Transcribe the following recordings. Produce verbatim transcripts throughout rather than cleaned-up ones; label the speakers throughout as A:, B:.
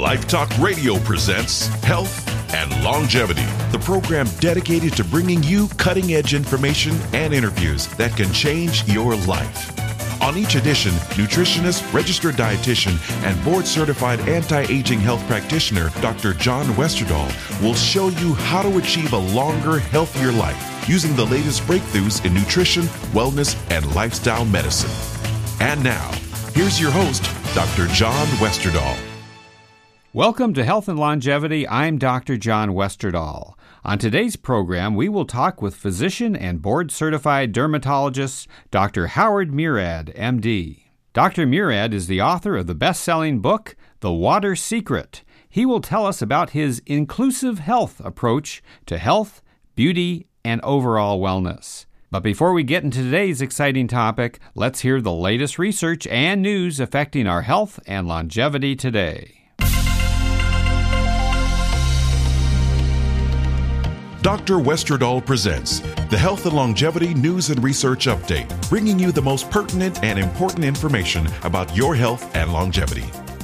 A: Life Talk Radio presents Health and Longevity, the program dedicated to bringing you cutting-edge information and interviews that can change your life. On each edition, nutritionist, registered dietitian, and board-certified anti-aging health practitioner, Doctor John Westerdahl, will show you how to achieve a longer, healthier life using the latest breakthroughs in nutrition, wellness, and lifestyle medicine. And now, here's your host, Doctor John Westerdahl.
B: Welcome to Health and Longevity. I'm Doctor John Westerdahl. On today's program, we will talk with physician and board-certified dermatologist Doctor Howard Murad, M D. Doctor Murad is the author of the best-selling book, The Water Secret. He will tell us about his inclusive health approach to health, beauty, and overall wellness. But before we get into today's exciting topic, let's hear the latest research and news affecting our health and longevity today.
A: Doctor Westerdahl presents the Health and Longevity News and Research Update, bringing you the most pertinent and important information about your health and longevity.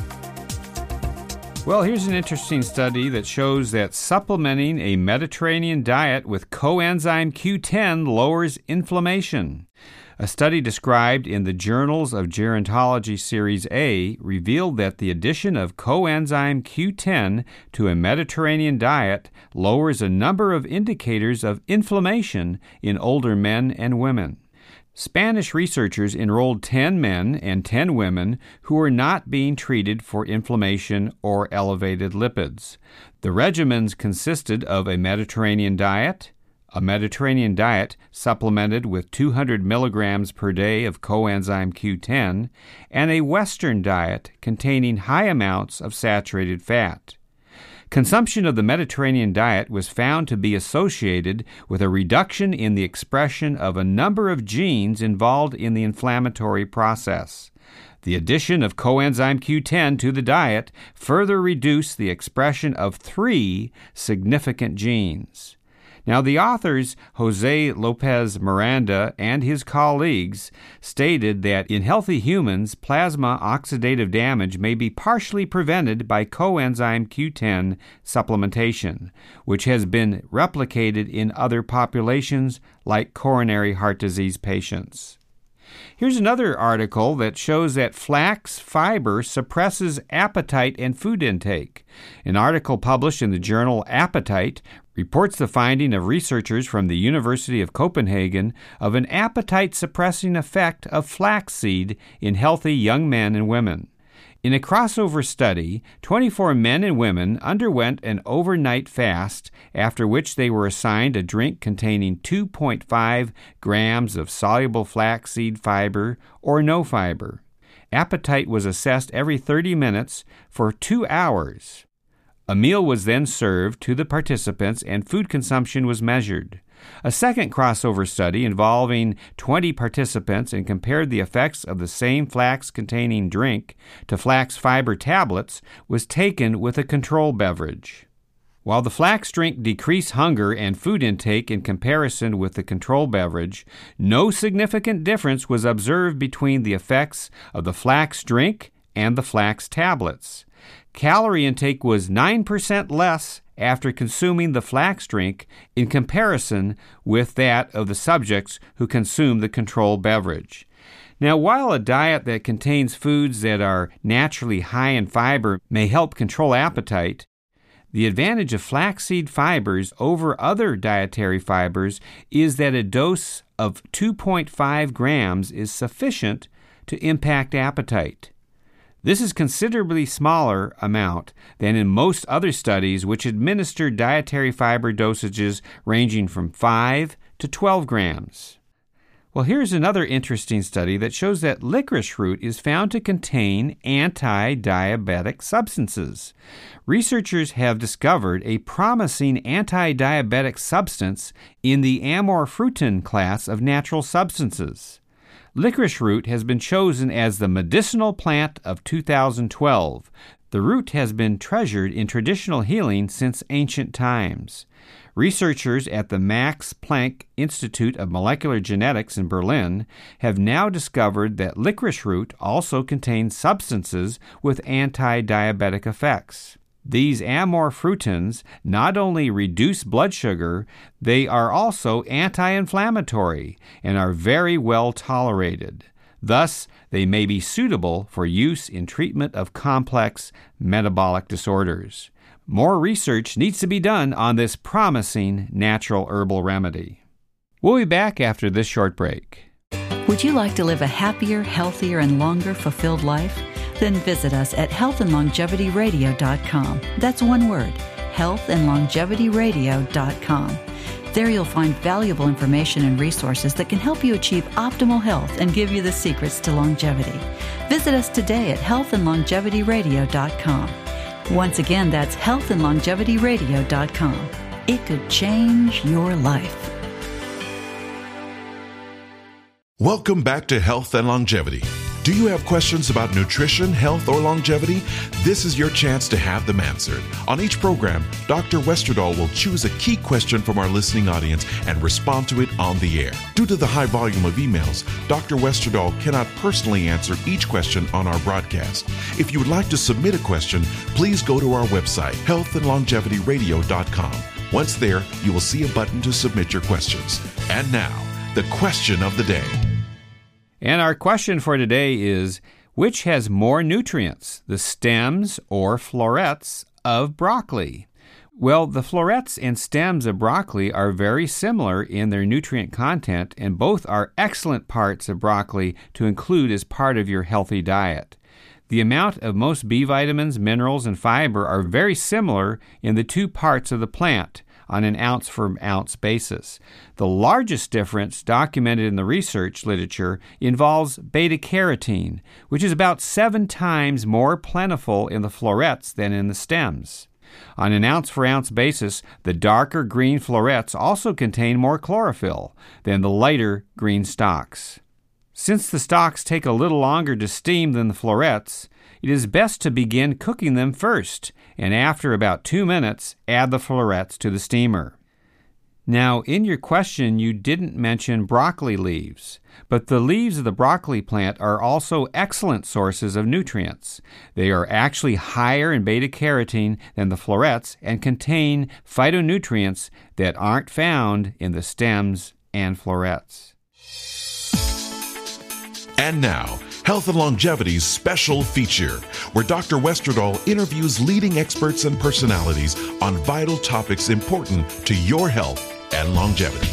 B: Well, here's an interesting study that shows that supplementing a Mediterranean diet with coenzyme Q ten lowers inflammation. A study described in the Journals of Gerontology Series A revealed that the addition of coenzyme Q ten to a Mediterranean diet lowers a number of indicators of inflammation in older men and women. Spanish researchers enrolled ten men and ten women who were not being treated for inflammation or elevated lipids. The regimens consisted of a Mediterranean diet, a Mediterranean diet supplemented with two hundred milligrams per day of coenzyme Q ten, and a Western diet containing high amounts of saturated fat. Consumption of the Mediterranean diet was found to be associated with a reduction in the expression of a number of genes involved in the inflammatory process. The addition of coenzyme Q ten to the diet further reduced the expression of three significant genes. Now, the authors, Jose Lopez Miranda and his colleagues, stated that in healthy humans, plasma oxidative damage may be partially prevented by coenzyme Q ten supplementation, which has been replicated in other populations like coronary heart disease patients. Here's another article that shows that flax fiber suppresses appetite and food intake. An article published in the journal Appetite reports the finding of researchers from the University of Copenhagen of an appetite-suppressing effect of flaxseed in healthy young men and women. In a crossover study, twenty-four men and women underwent an overnight fast, after which they were assigned a drink containing two point five grams of soluble flaxseed fiber or no fiber. Appetite was assessed every thirty minutes for two hours. A meal was then served to the participants and food consumption was measured. A second crossover study involving twenty participants and compared the effects of the same flax-containing drink to flax fiber tablets was taken with a control beverage. While the flax drink decreased hunger and food intake in comparison with the control beverage, no significant difference was observed between the effects of the flax drink and the flax tablets. Calorie intake was nine percent less after consuming the flax drink in comparison with that of the subjects who consumed the control beverage. Now, while a diet that contains foods that are naturally high in fiber may help control appetite, the advantage of flaxseed fibers over other dietary fibers is that a dose of two point five grams is sufficient to impact appetite. This is a considerably smaller amount than in most other studies which administer dietary fiber dosages ranging from five to twelve grams. Well, here's another interesting study that shows that licorice root is found to contain anti-diabetic substances. Researchers have discovered a promising anti-diabetic substance in the amorphutin class of natural substances. Licorice root has been chosen as the medicinal plant of two thousand twelve. The root has been treasured in traditional healing since ancient times. Researchers at the Max Planck Institute of Molecular Genetics in Berlin have now discovered that licorice root also contains substances with anti-diabetic effects. These amorphruitins not only reduce blood sugar, they are also anti-inflammatory and are very well tolerated. Thus, they may be suitable for use in treatment of complex metabolic disorders. More research needs to be done on this promising natural herbal remedy. We'll be back after this short break.
C: Would you like to live a happier, healthier, and longer fulfilled life? Then visit us at health and longevity radio dot com. That's one word, health and longevity radio dot com. There you'll find valuable information and resources that can help you achieve optimal health and give you the secrets to longevity. Visit us today at health and longevity radio dot com. Once again, that's health and longevity radio dot com. It could change your life.
A: Welcome back to Health and Longevity. Do you have questions about nutrition, health, or longevity? This is your chance to have them answered. On each program, Doctor Westerdahl will choose a key question from our listening audience and respond to it on the air. Due to the high volume of emails, Doctor Westerdahl cannot personally answer each question on our broadcast. If you would like to submit a question, please go to our website, health and longevity radio dot com. Once there, you will see a button to submit your questions. And now, the question of the day.
B: And our question for today is, which has more nutrients, the stems or florets of broccoli? Well, the florets and stems of broccoli are very similar in their nutrient content, and both are excellent parts of broccoli to include as part of your healthy diet. The amount of most B vitamins, minerals, and fiber are very similar in the two parts of the plant on an ounce-for-ounce basis. The largest difference documented in the research literature involves beta-carotene, which is about seven times more plentiful in the florets than in the stems. On an ounce-for-ounce basis, the darker green florets also contain more chlorophyll than the lighter green stalks. Since the stalks take a little longer to steam than the florets, it is best to begin cooking them first, and after about two minutes, add the florets to the steamer. Now, in your question, you didn't mention broccoli leaves, but the leaves of the broccoli plant are also excellent sources of nutrients. They are actually higher in beta-carotene than the florets and contain phytonutrients that aren't found in the stems and florets.
A: And now, Health and Longevity's special feature, where Doctor Westerdahl interviews leading experts and personalities on vital topics important to your health and longevity.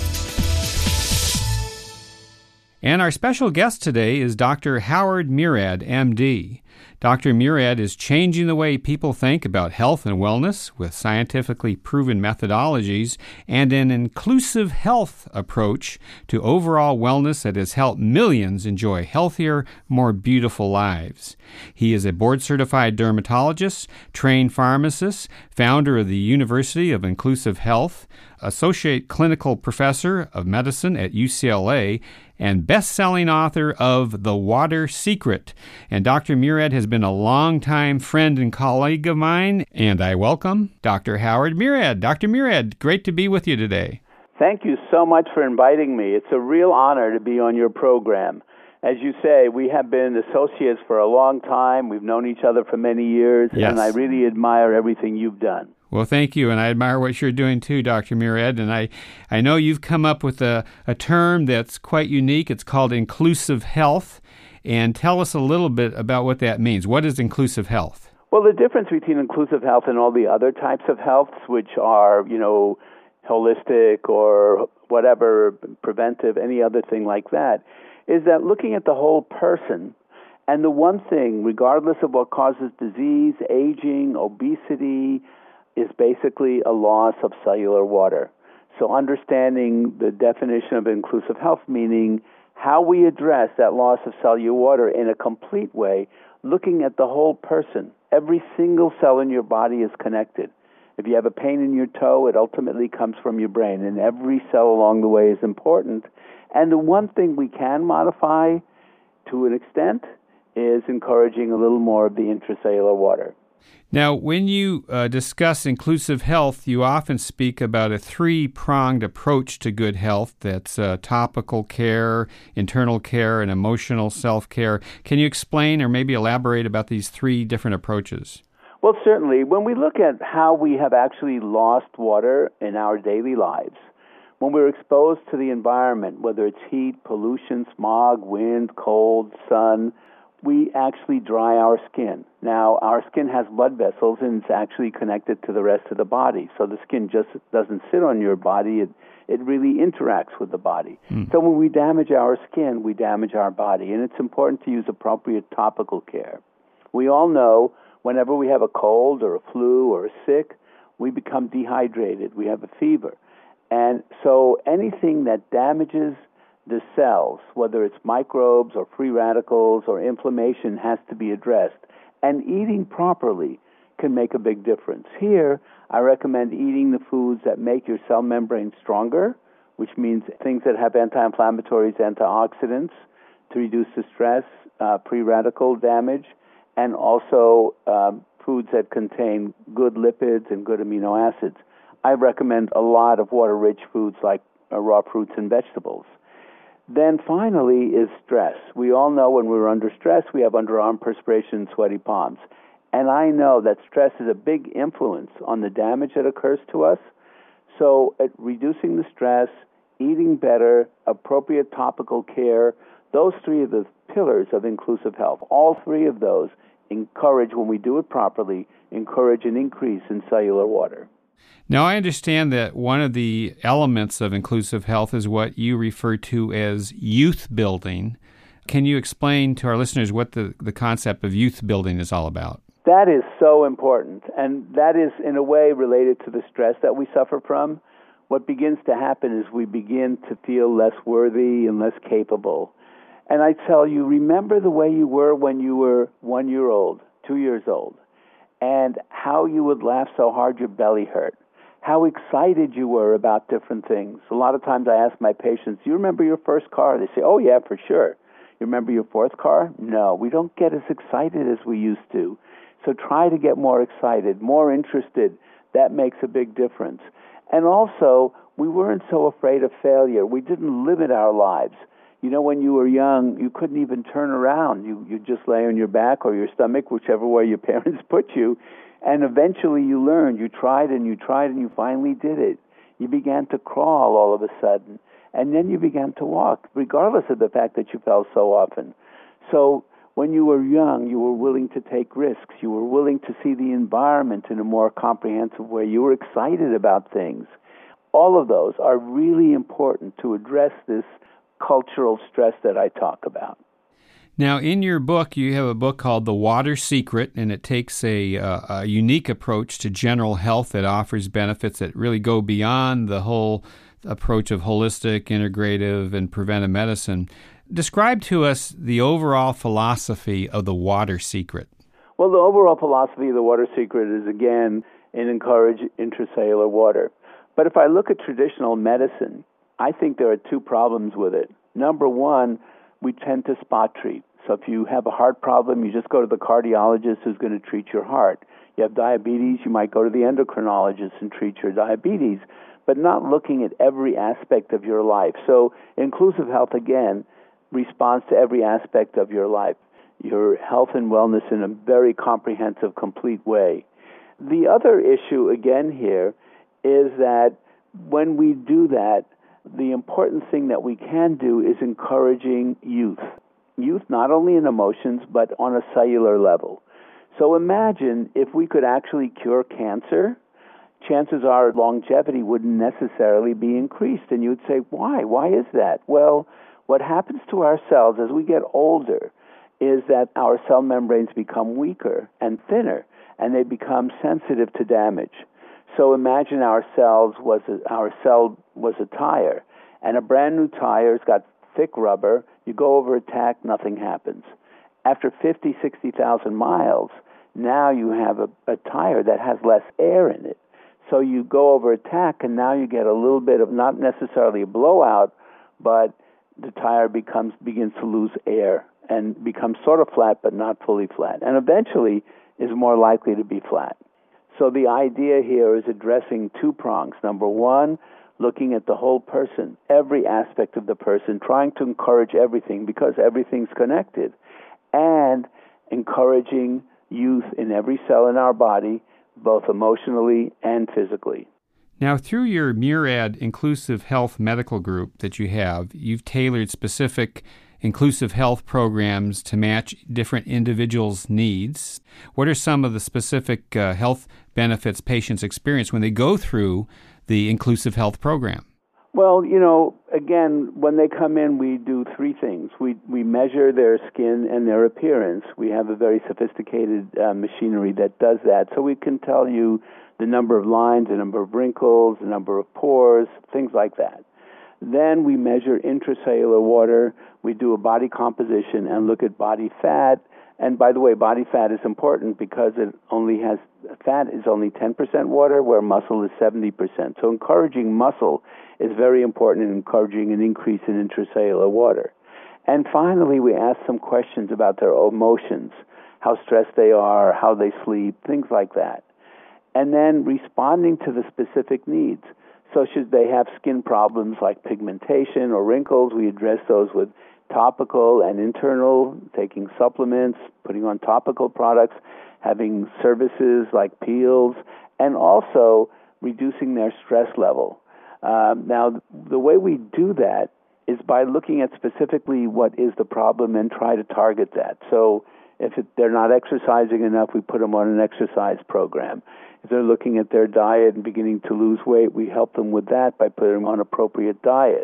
B: And our special guest today is Doctor Howard Murad, M D. Doctor Murad is changing the way people think about health and wellness with scientifically proven methodologies and an inclusive health approach to overall wellness that has helped millions enjoy healthier, more beautiful lives. He is a board-certified dermatologist, trained pharmacist, founder of the University of Inclusive Health, associate clinical professor of medicine at U C L A, and best-selling author of The Water Secret. And Doctor Murad has been a longtime friend and colleague of mine, and I welcome Doctor Howard Murad. Doctor Murad, great to be with you today.
D: Thank you so much for inviting me. It's a real honor to be on your program. As you say, we have been associates for a long time. We've known each other for many years,
B: yes.
D: And I really admire everything you've done.
B: Well, thank you, and I admire what you're doing too, Doctor Murad. And I, I know you've come up with a, a term that's quite unique. It's called inclusive health. And tell us a little bit about what that means. What is inclusive health?
D: Well, the difference between inclusive health and all the other types of healths, which are, you know, holistic or whatever, preventive, any other thing like that, is that looking at the whole person, and the one thing, regardless of what causes disease, aging, obesity, is basically a loss of cellular water. So understanding the definition of inclusive health, meaning how we address that loss of cellular water in a complete way, looking at the whole person. Every single cell in your body is connected. If you have a pain in your toe, it ultimately comes from your brain, and every cell along the way is important. And the one thing we can modify to an extent is encouraging a little more of the intracellular water.
B: Now, when you uh, discuss inclusive health, you often speak about a three-pronged approach to good health. That's uh, topical care, internal care, and emotional self-care. Can you explain or maybe elaborate about these three different approaches?
D: Well, certainly. When we look at how we have actually lost water in our daily lives, when we're exposed to the environment, whether it's heat, pollution, smog, wind, cold, sun, we actually dry our skin. Now, our skin has blood vessels, and it's actually connected to the rest of the body. So the skin just doesn't sit on your body. It, it really interacts with the body. Mm. So when we damage our skin, we damage our body. And it's important to use appropriate topical care. We all know whenever we have a cold or a flu or a sick, we become dehydrated. We have a fever. And so anything that damages the cells, whether it's microbes or free radicals or inflammation, has to be addressed. And eating properly can make a big difference. Here, I recommend eating the foods that make your cell membrane stronger, which means things that have anti-inflammatories, antioxidants to reduce the stress, uh, free radical damage, and also um, foods that contain good lipids and good amino acids. I recommend a lot of water-rich foods like uh, raw fruits and vegetables. Then finally is stress. We all know when we're under stress, we have underarm perspiration and sweaty palms. And I know that stress is a big influence on the damage that occurs to us. So at reducing the stress, eating better, appropriate topical care, those three are the pillars of inclusive health. All three of those encourage, when we do it properly, encourage an increase in cellular water.
B: Now, I understand that one of the elements of inclusive health is what you refer to as youth building. Can you explain to our listeners what the, the concept of youth building is all about?
D: That is so important, and that is in a way related to the stress that we suffer from. What begins to happen is we begin to feel less worthy and less capable. And I tell you, remember the way you were when you were one year old, two years old, and how you would laugh so hard your belly hurt. How excited you were about different things. A lot of times I ask my patients, do you remember your first car? They say, oh, yeah, for sure. You remember your fourth car? No, we don't get as excited as we used to. So try to get more excited, more interested. That makes a big difference. And also, we weren't so afraid of failure. We didn't limit our lives. You know, when you were young, you couldn't even turn around. You you just lay on your back or your stomach, whichever way your parents put you. And eventually you learned. You tried and you tried and you finally did it. You began to crawl all of a sudden. And then you began to walk, regardless of the fact that you fell so often. So when you were young, you were willing to take risks. You were willing to see the environment in a more comprehensive way. You were excited about things. All of those are really important to address this cultural stress that I talk about.
B: Now, in your book, you have a book called The Water Secret, and it takes a, uh, a unique approach to general health that offers benefits that really go beyond the whole approach of holistic, integrative, and preventive medicine. Describe to us the overall philosophy of The Water Secret.
D: Well, the overall philosophy of The Water Secret is, again, and encourage intracellular water. But if I look at traditional medicine, I think there are two problems with it. Number one, we tend to spot treat. So if you have a heart problem, you just go to the cardiologist who's going to treat your heart. You have diabetes, you might go to the endocrinologist and treat your diabetes, but not looking at every aspect of your life. So inclusive health, again, responds to every aspect of your life, your health and wellness in a very comprehensive, complete way. The other issue, again, here is that when we do that, the important thing that we can do is encouraging youth. Youth not only in emotions, but on a cellular level. So imagine if we could actually cure cancer, chances are longevity wouldn't necessarily be increased. And you'd say, why? Why is that? Well, what happens to our cells as we get older is that our cell membranes become weaker and thinner, and they become sensitive to damage. So imagine our cells was a, our cell was a tire, and a brand new tire's got thick rubber. You go over a tack, nothing happens. After fifty, sixty thousand miles, now you have a, a tire that has less air in it. So you go over a tack, and now you get a little bit of not necessarily a blowout, but the tire becomes begins to lose air and becomes sort of flat, but not fully flat. And eventually, is more likely to be flat. So the idea here is addressing two prongs. Number one, looking at the whole person, every aspect of the person, trying to encourage everything because everything's connected, and encouraging youth in every cell in our body, both emotionally and physically.
B: Now, through your Murad Inclusive Health Medical Group that you have, you've tailored specific inclusive health programs to match different individuals' needs. What are some of the specific uh, health benefits patients experience when they go through the inclusive health program?
D: Well, you know, again, when they come in, we do three things. We we measure their skin and their appearance. We have a very sophisticated uh, machinery that does that, so we can tell you the number of lines, the number of wrinkles, the number of pores, things like that. Then we measure intracellular water. We do a body composition and look at body fat. And by the way, body fat is important because it only has, fat is only ten percent water, where muscle is seventy percent. So encouraging muscle is very important in encouraging an increase in intracellular water. And finally, we ask some questions about their emotions, how stressed they are, how they sleep, things like that. And then responding to the specific needs. So should they have skin problems like pigmentation or wrinkles, we address those with topical and internal, taking supplements, putting on topical products, having services like peels, and also reducing their stress level. Um, now, the way we do that is by looking at specifically what is the problem and try to target that. So if it, they're not exercising enough, we put them on an exercise program. If they're looking at their diet and beginning to lose weight, we help them with that by putting them on appropriate diet.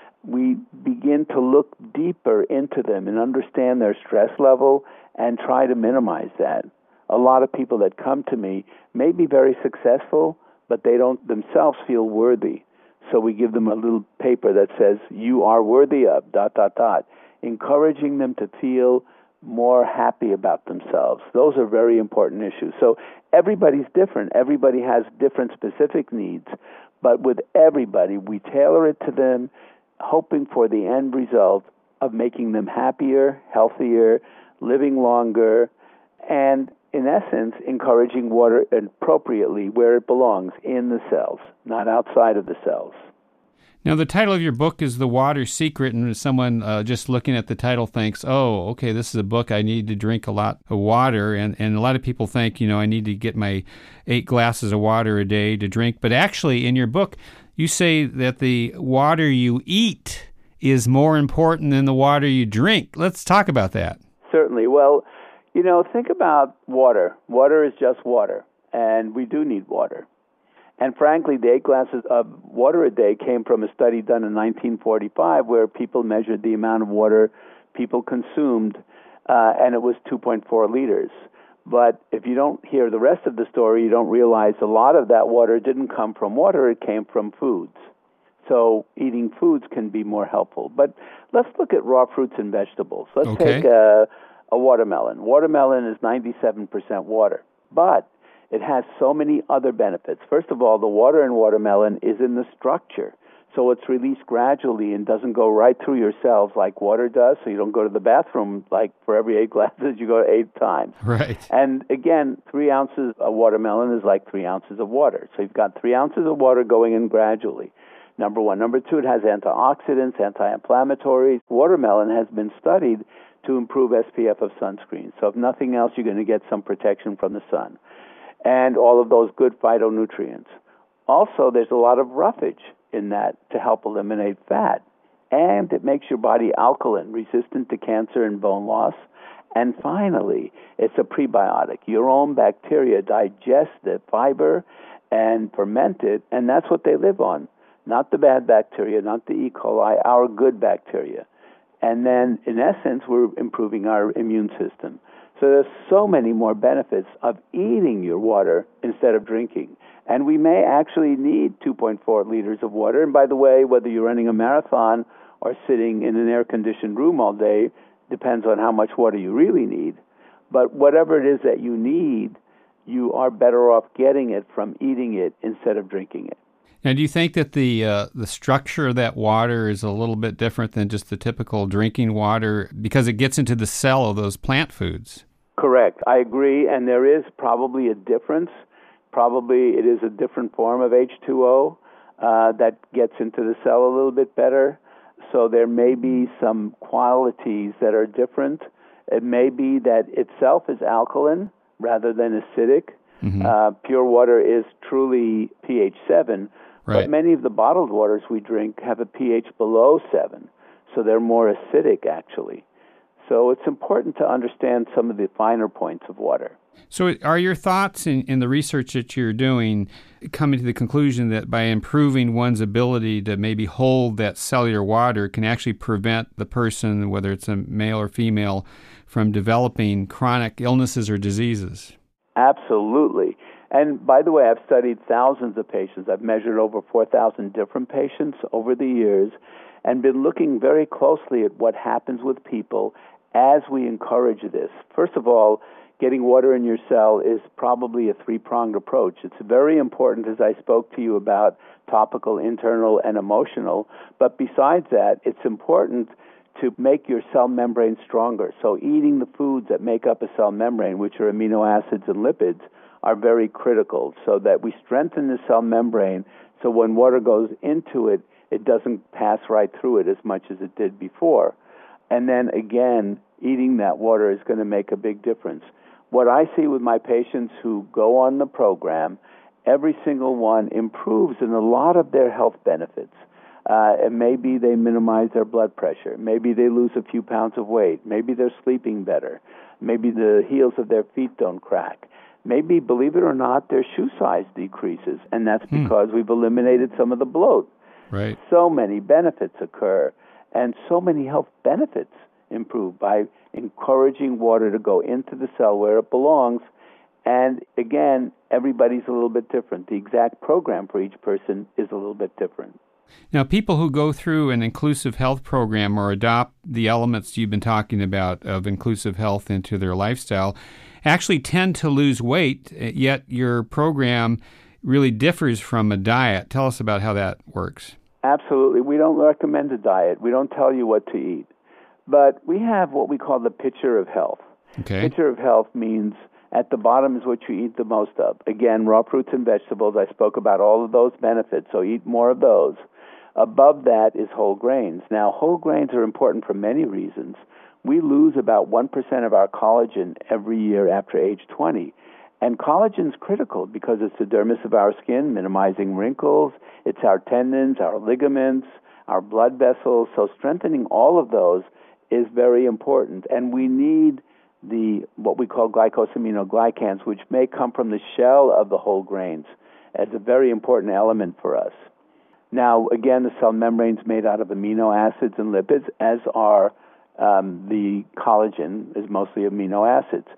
D: We begin to look deeper into them and understand their stress level and try to minimize that. A lot of people that come to me may be very successful, but they don't themselves feel worthy. So we give them a little paper that says, you are worthy of, dot, dot, dot, encouraging them to feel more happy about themselves. Those are very important issues. So everybody's different. Everybody has different specific needs. But with everybody, we tailor it to them, hoping for the end result of making them happier, healthier, living longer, and in essence, encouraging water appropriately where it belongs, in the cells, not outside of the cells.
B: Now, the title of your book is The Water Secret, and someone uh, just looking at the title thinks, oh, okay, this is a book, I need to drink a lot of water, and, and a lot of people think, you know, I need to get my eight glasses of water a day to drink, but actually, in your book, you say that the water you eat is more important than the water you drink. Let's talk about that.
D: Certainly. Well, you know, think about water. Water is just water, and we do need water. And frankly, the eight glasses of water a day came from a study done in nineteen forty-five where people measured the amount of water people consumed, uh, and it was two point four liters. But if you don't hear the rest of the story, you don't realize a lot of that water didn't come from water, it came from foods. So eating foods can be more helpful. But let's look at raw fruits and vegetables. Let's
B: okay.
D: take a, a watermelon. Watermelon is ninety-seven percent water, but it has so many other benefits. First of all, the water in watermelon is in the structure. So it's released gradually and doesn't go right through your cells like water does. So you don't go to the bathroom like for every eight glasses, you go eight times.
B: Right.
D: And again, three ounces of watermelon is like three ounces of water. So you've got three ounces of water going in gradually. Number one. Number two, it has antioxidants, anti-inflammatories. Watermelon has been studied to improve S P F of sunscreen. So if nothing else, you're going to get some protection from the sun. And all of those good phytonutrients. Also, there's a lot of roughage in that to help eliminate fat. And it makes your body alkaline, resistant to cancer and bone loss. And finally, it's a prebiotic. Your own bacteria digest the fiber and ferment it, and that's what they live on. Not the bad bacteria, not the E. coli, our good bacteria. And then, in essence, we're improving our immune system. So there's so many more benefits of eating your water instead of drinking. And we may actually need two point four liters of water. And by the way, whether you're running a marathon or sitting in an air-conditioned room all day, depends on how much water you really need. But whatever it is that you need, you are better off getting it from eating it instead of drinking it.
B: Now, do you think that the uh, the structure of that water is a little bit different than just the typical drinking water because it gets into the cell of those plant foods?
D: Correct. I agree, and there is probably a difference. Probably it is a different form of H two O uh, that gets into the cell a little bit better. So there may be some qualities that are different. It may be that itself is alkaline rather than acidic. Mm-hmm. Uh, pure water is truly pH seven, right. But many of the bottled waters we drink have a pH below seven, so they're more acidic actually. So it's important to understand some of the finer points of water.
B: So are your thoughts in, in the research that you're doing coming to the conclusion that by improving one's ability to maybe hold that cellular water can actually prevent the person, whether it's a male or female, from developing chronic illnesses or diseases?
D: Absolutely. And by the way, I've studied thousands of patients. I've measured over four thousand different patients over the years and been looking very closely at what happens with people as we encourage this. First of all, getting water in your cell is probably a three-pronged approach. It's very important, as I spoke to you about, topical, internal, and emotional. But besides that, it's important to make your cell membrane stronger. So eating the foods that make up a cell membrane, which are amino acids and lipids, are very critical so that we strengthen the cell membrane so when water goes into it, it doesn't pass right through it as much as it did before. And then again, eating that water is going to make a big difference. What I see with my patients who go on the program, every single one improves in a lot of their health benefits. Uh, and maybe they minimize their blood pressure. Maybe they lose a few pounds of weight. Maybe they're sleeping better. Maybe the heels of their feet don't crack. Maybe, believe it or not, their shoe size decreases, and that's hmm. because we've eliminated some of the bloat.
B: Right.
D: So many benefits occur, and so many health benefits improve by encouraging water to go into the cell where it belongs. And again, everybody's a little bit different. The exact program for each person is a little bit different.
B: Now, people who go through an inclusive health program or adopt the elements you've been talking about of inclusive health into their lifestyle actually tend to lose weight, yet your program really differs from a diet. Tell us about how that works.
D: Absolutely. We don't recommend a diet. We don't tell you what to eat. But we have what we call the pitcher of health.
B: Okay.
D: Pitcher of health means at the bottom is what you eat the most of. Again, raw fruits and vegetables. I spoke about all of those benefits, so eat more of those. Above that is whole grains. Now, whole grains are important for many reasons. We lose about one percent of our collagen every year after age twenty. And collagen is critical because it's the dermis of our skin, minimizing wrinkles. It's our tendons, our ligaments, our blood vessels. So strengthening all of those is very important. And we need the what we call glycosaminoglycans, which may come from the shell of the whole grains, as a very important element for us. Now, again, the cell membrane is made out of amino acids and lipids, as are um, the collagen is mostly amino acids.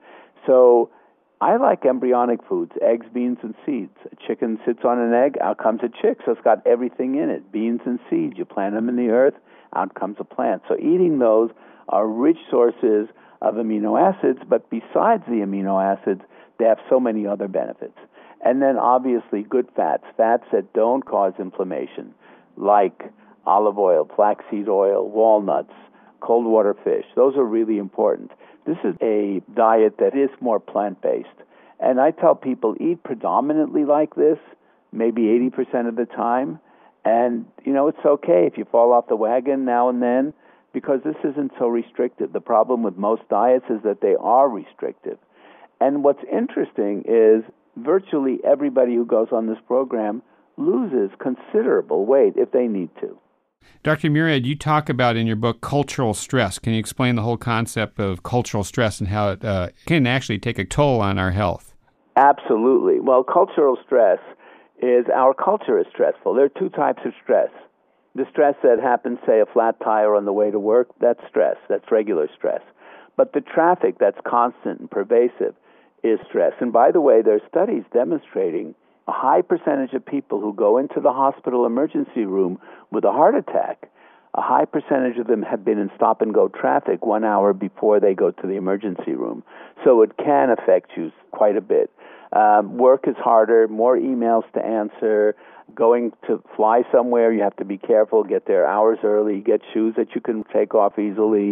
D: So I like embryonic foods, eggs, beans, and seeds. A chicken sits on an egg, out comes a chick, so it's got everything in it, beans and seeds. You plant them in the earth, out comes a plant. So eating those are rich sources of amino acids, but besides the amino acids, they have so many other benefits. And then obviously good fats, fats that don't cause inflammation, like olive oil, flaxseed oil, walnuts, cold water fish. Those are really important. This is a diet that is more plant-based. And I tell people, eat predominantly like this, maybe eighty percent of the time. And, you know, it's okay if you fall off the wagon now and then, because this isn't so restrictive. The problem with most diets is that they are restrictive. And what's interesting is virtually everybody who goes on this program loses considerable weight if they need to.
B: Doctor Murad, you talk about in your book cultural stress. Can you explain the whole concept of cultural stress and how it uh, can actually take a toll on our health?
D: Absolutely. Well, cultural stress is our culture is stressful. There are two types of stress. The stress that happens, say, a flat tire on the way to work, that's stress. That's regular stress. But the traffic that's constant and pervasive is stress. And by the way, there are studies demonstrating a high percentage of people who go into the hospital emergency room with a heart attack, a high percentage of them have been in stop-and-go traffic one hour before they go to the emergency room. So it can affect you quite a bit. Um, work is harder, more emails to answer. Going to fly somewhere, you have to be careful, get there hours early, get shoes that you can take off easily.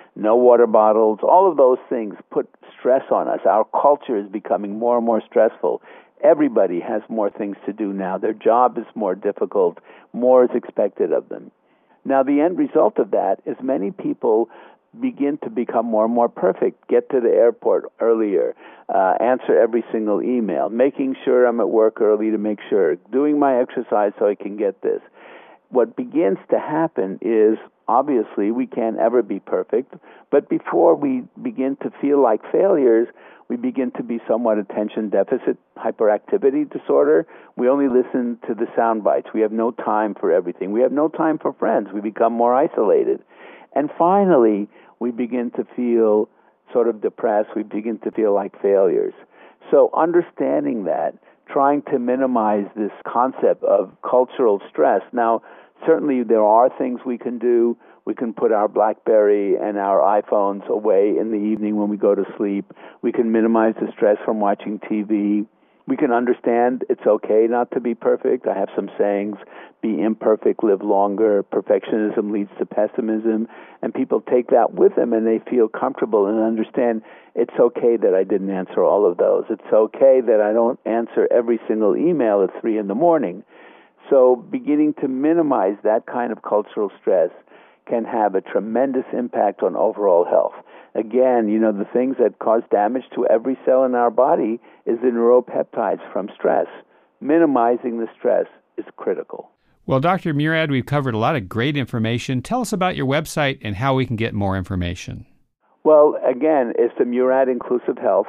D: no water bottles, all of those things put stress on us. Our culture is becoming more and more stressful. Everybody has more things to do now. Their job is more difficult. More is expected of them. Now, the end result of that is many people begin to become more and more perfect, get to the airport earlier, uh, answer every single email, making sure I'm at work early to make sure, doing my exercise so I can get this. What begins to happen is, obviously, we can't ever be perfect, but before we begin to feel like failures, we begin to be somewhat attention deficit hyperactivity disorder. We only listen to the sound bites. We have no time for everything. We have no time for friends. We become more isolated. And finally, we begin to feel sort of depressed. We begin to feel like failures. So understanding that, trying to minimize this concept of cultural stress. Now, certainly there are things we can do. We can put our BlackBerry and our iPhones away in the evening when we go to sleep. We can minimize the stress from watching T V. We can understand it's okay not to be perfect. I have some sayings, be imperfect, live longer. Perfectionism leads to pessimism. And people take that with them and they feel comfortable and understand it's okay that I didn't answer all of those. It's okay that I don't answer every single email at three in the morning. So beginning to minimize that kind of cultural stress can have a tremendous impact on overall health. Again, you know, the things that cause damage to every cell in our body is the neuropeptides from stress. Minimizing the stress is critical.
B: Well, Doctor Murad, we've covered a lot of great information. Tell us about your website and how we can get more information.
D: Well, again, it's the Murad Inclusive Health,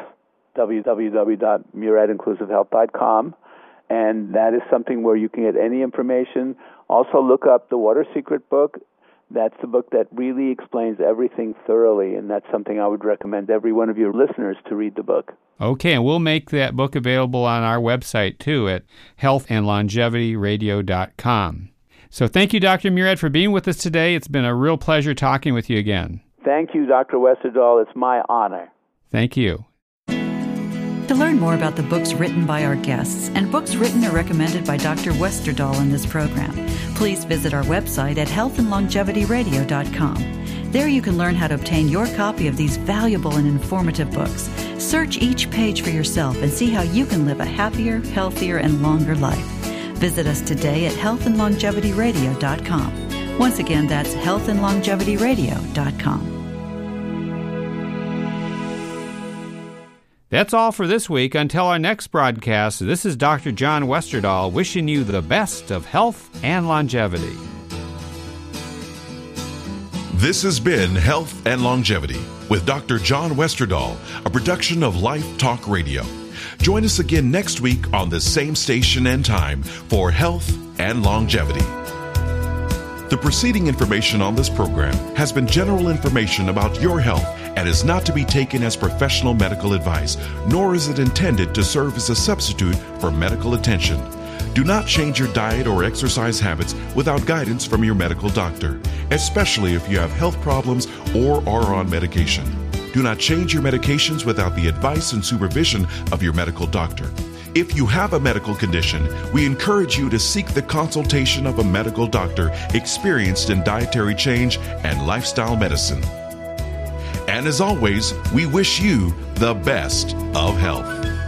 D: w w w dot murad inclusive health dot com. And that is something where you can get any information. Also look up the Water Secret book. That's the book that really explains everything thoroughly, and that's something I would recommend every one of your listeners to read the book.
B: Okay, and we'll make that book available on our website, too, at health and longevity radio dot com. So thank you, Doctor Murad, for being with us today. It's been a real pleasure talking with you again.
D: Thank you, Doctor Westerdahl. It's my honor.
B: Thank you.
C: To learn more about the books written by our guests and books written or recommended by Doctor Westerdahl in this program, please visit our website at health and longevity radio dot com. There you can learn how to obtain your copy of these valuable and informative books. Search each page for yourself and see how you can live a happier, healthier, and longer life. Visit us today at health and longevity radio dot com. Once again, that's health and longevity radio dot com.
B: That's all for this week. Until our next broadcast, this is Doctor John Westerdahl wishing you the best of health and longevity.
A: This has been Health and Longevity with Doctor John Westerdahl, a production of Life Talk Radio. Join us again next week on the same station and time for Health and Longevity. The preceding information on this program has been general information about your health and is not to be taken as professional medical advice, nor is it intended to serve as a substitute for medical attention. Do not change your diet or exercise habits without guidance from your medical doctor, especially if you have health problems or are on medication. Do not change your medications without the advice and supervision of your medical doctor. If you have a medical condition, we encourage you to seek the consultation of a medical doctor experienced in dietary change and lifestyle medicine. And as always, we wish you the best of health.